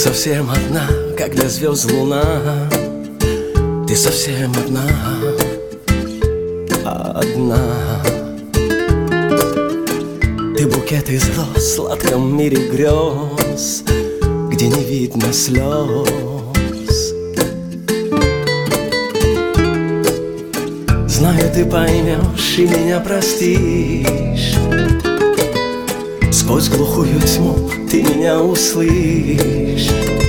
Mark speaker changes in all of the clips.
Speaker 1: совсем одна, как для звезд луна. Ты совсем одна, одна. Ты букет из роз в сладком мире грез, где не видно слез. Знаю, ты поймешь и меня простишь. Сквозь глухую тьму ты меня услышишь.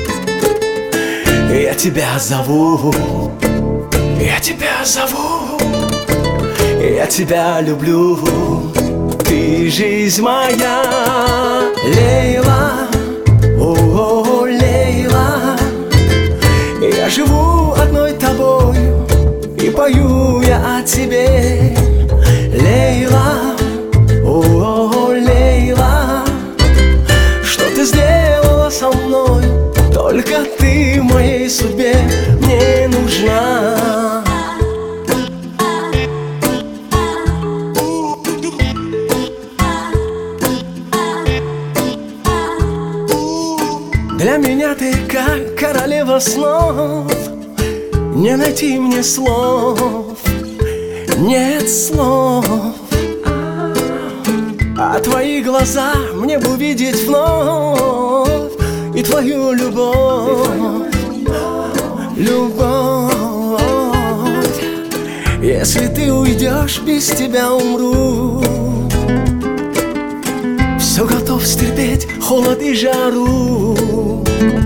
Speaker 1: Я тебя зову, я тебя зову, я тебя люблю. Ты жизнь моя, Лейла, о, Лейла. Я живу одной тобою и пою я о тебе, Лейла, о, Лейла. Что ты сделала со мной? Только ты в моей судьбе мне нужна. Для меня ты как королева снов. Не найти мне слов, нет слов. А твои глаза мне бы увидеть вновь, и твою любовь, любовь. Если ты уйдешь, без тебя умру. Все готов стерпеть холод и жару.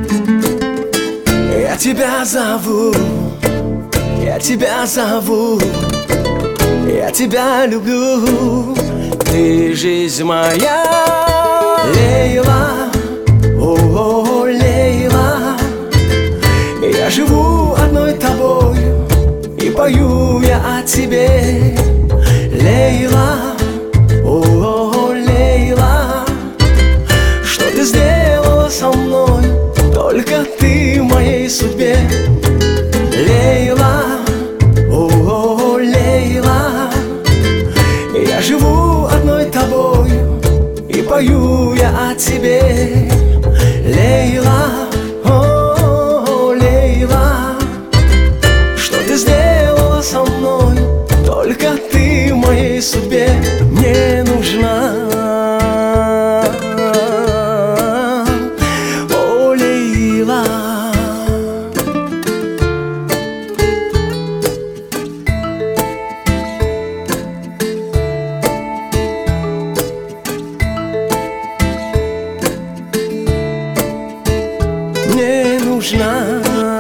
Speaker 1: Я тебя зову, я тебя зову, я тебя люблю. Ты жизнь моя, Лейла, о, Лейла. Я живу одной тобою и пою я о тебе, Лейла, о, Лейла. Что ты сделала со мной? Только ты в моей судьбе, Лейла, о, Лейла. Я живу одной тобою и пою я о тебе, Лейла, о, Лейла. Что ты сделала со мной? Только ты в моей судьбе мне нужна. О, Лейла. Мне нужна.